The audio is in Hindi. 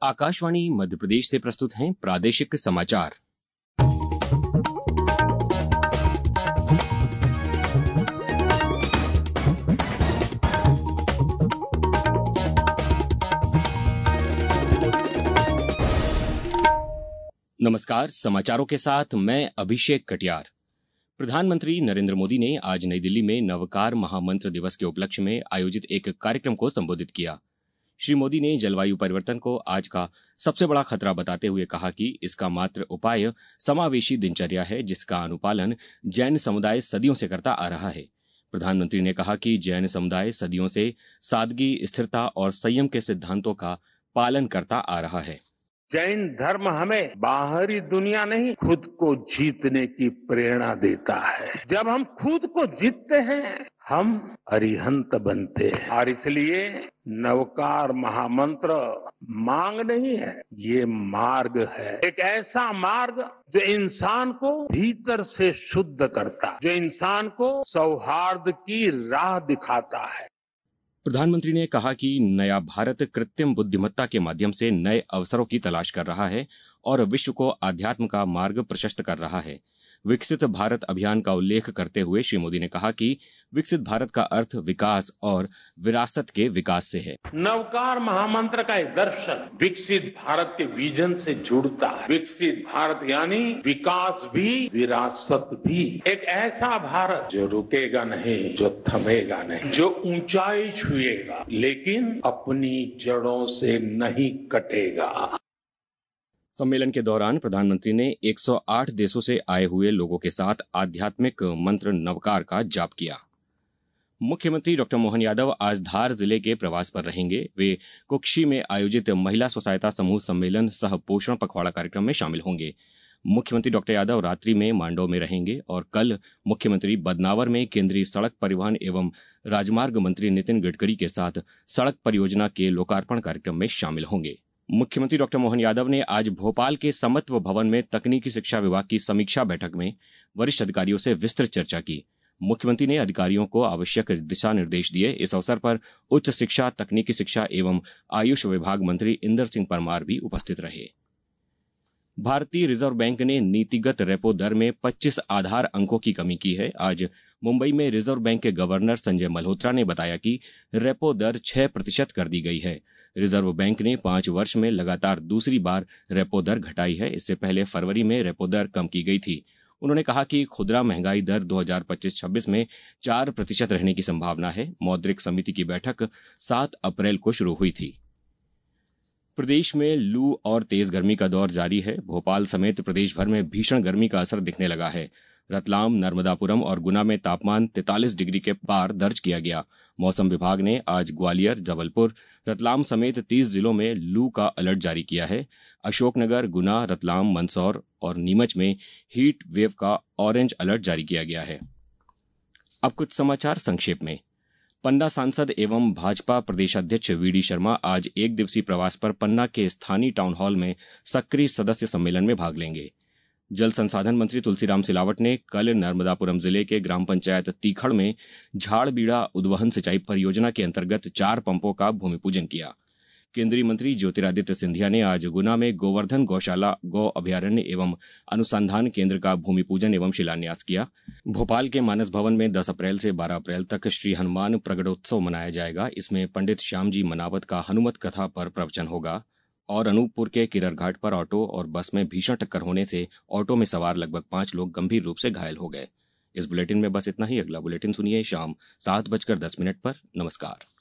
आकाशवाणी मध्य प्रदेश से प्रस्तुत हैं प्रादेशिक समाचार। नमस्कार, समाचारों के साथ मैं अभिषेक कटियार। प्रधानमंत्री नरेंद्र मोदी ने आज नई दिल्ली में नवकार महामंत्र दिवस के उपलक्ष्य में आयोजित एक कार्यक्रम को संबोधित किया। श्री मोदी ने जलवायु परिवर्तन को आज का सबसे बड़ा खतरा बताते हुए कहा कि इसका मात्र उपाय समावेशी दिनचर्या है, जिसका अनुपालन जैन समुदाय सदियों से करता आ रहा है। प्रधानमंत्री ने कहा कि जैन समुदाय सदियों से सादगी, स्थिरता और संयम के सिद्धांतों का पालन करता आ रहा है। जैन धर्म हमें बाहरी दुनिया नहीं, खुद को जीतने की प्रेरणा देता है। जब हम खुद को जीतते हैं, हम अरिहंत बनते हैं। और इसलिए नवकार महामंत्र मांग नहीं है, ये मार्ग है। एक ऐसा मार्ग जो इंसान को भीतर से शुद्ध करता है, जो इंसान को सौहार्द की राह दिखाता है। प्रधानमंत्री ने कहा कि नया भारत कृत्रिम बुद्धिमत्ता के माध्यम से नए अवसरों की तलाश कर रहा है और विश्व को आध्यात्म का मार्ग प्रशस्त कर रहा है। विकसित भारत अभियान का उल्लेख करते हुए श्री मोदी ने कहा कि विकसित भारत का अर्थ विकास और विरासत के विकास से है। नवकार महामंत्र का एक दर्शन विकसित भारत के विजन से जुड़ता है। विकसित भारत यानी विकास भी, विरासत भी। एक ऐसा भारत जो रुकेगा नहीं, जो थमेगा नहीं, जो ऊंचाई छुएगा लेकिन अपनी जड़ों से नहीं कटेगा। सम्मेलन के दौरान प्रधानमंत्री ने 108 देशों से आए हुए लोगों के साथ आध्यात्मिक मंत्र नवकार का जाप किया। मुख्यमंत्री डॉक्टर मोहन यादव आज धार जिले के प्रवास पर रहेंगे। वे कुक्षी में आयोजित महिला स्वसहायता समूह सम्मेलन सह पोषण पखवाड़ा कार्यक्रम में शामिल होंगे। मुख्यमंत्री डॉक्टर यादव रात्रि में मांडव में रहेंगे और कल मुख्यमंत्री बदनावर में केंद्रीय सड़क परिवहन एवं राजमार्ग मंत्री नितिन गडकरी के साथ सड़क परियोजना के लोकार्पण कार्यक्रम में शामिल होंगे। मुख्यमंत्री डॉक्टर मोहन यादव ने आज भोपाल के समत्व भवन में तकनीकी शिक्षा विभाग की समीक्षा बैठक में वरिष्ठ अधिकारियों से विस्तृत चर्चा की। मुख्यमंत्री ने अधिकारियों को आवश्यक दिशा निर्देश दिए। इस अवसर पर उच्च शिक्षा, तकनीकी शिक्षा एवं आयुष विभाग मंत्री इंदर सिंह परमार भी उपस्थित रहे। भारतीय रिजर्व बैंक ने नीतिगत रेपो दर में 25 आधार अंकों की कमी की है। आज मुंबई में रिजर्व बैंक के गवर्नर संजय मल्होत्रा ने बताया कि रेपो दर 6% कर दी गई है। रिजर्व बैंक ने 5 वर्ष में लगातार दूसरी बार रेपो दर घटाई है। इससे पहले फरवरी में रेपो दर कम की गई थी। उन्होंने कहा कि खुदरा महंगाई दर 2025-26 में 4% रहने की संभावना है। मौद्रिक समिति की बैठक 7 अप्रैल को शुरू हुई थी। प्रदेश में लू और तेज गर्मी का दौर जारी है। भोपाल समेत प्रदेश भर में भीषण गर्मी का असर दिखने लगा है। रतलाम, नर्मदापुरम और गुना में तापमान 43 डिग्री के पार दर्ज किया गया। मौसम विभाग ने आज ग्वालियर, जबलपुर, रतलाम समेत 30 जिलों में लू का अलर्ट जारी किया है। अशोकनगर, गुना, रतलाम, मंदसौर और नीमच में हीट वेव का ऑरेंज अलर्ट जारी किया गया है। अब कुछ समाचार संक्षेप में। पन्ना सांसद एवं भाजपा प्रदेश अध्यक्ष वीडी शर्मा आज एक दिवसीय प्रवास पर पन्ना के स्थानीय टाउन हॉल में सक्रिय सदस्य सम्मेलन में भाग लेंगे। जल संसाधन मंत्री तुलसीराम सिलावट ने कल नर्मदापुरम जिले के ग्राम पंचायत तीखड़ में झाड़बीड़ा उद्वहन सिंचाई परियोजना के अंतर्गत 4 पंपों का भूमि पूजन किया। केंद्रीय मंत्री ज्योतिरादित्य सिंधिया ने आज गुना में गोवर्धन गौशाला, गौ अभयारण्य एवं अनुसंधान केंद्र का भूमि पूजन एवं शिलान्यास किया। भोपाल के मानस भवन में 10 अप्रैल से 12 अप्रैल तक श्री हनुमान प्रगटोत्सव मनाया जाएगा। इसमें पंडित श्यामजी मनावत का हनुमत कथा पर प्रवचन होगा। और अनूपपुर के किरर घाट पर ऑटो और बस में भीषण टक्कर होने से ऑटो में सवार लगभग 5 लोग गंभीर रूप से घायल हो गए। इस बुलेटिन में बस इतना ही। अगला बुलेटिन सुनिए शाम 7:10 पर। नमस्कार।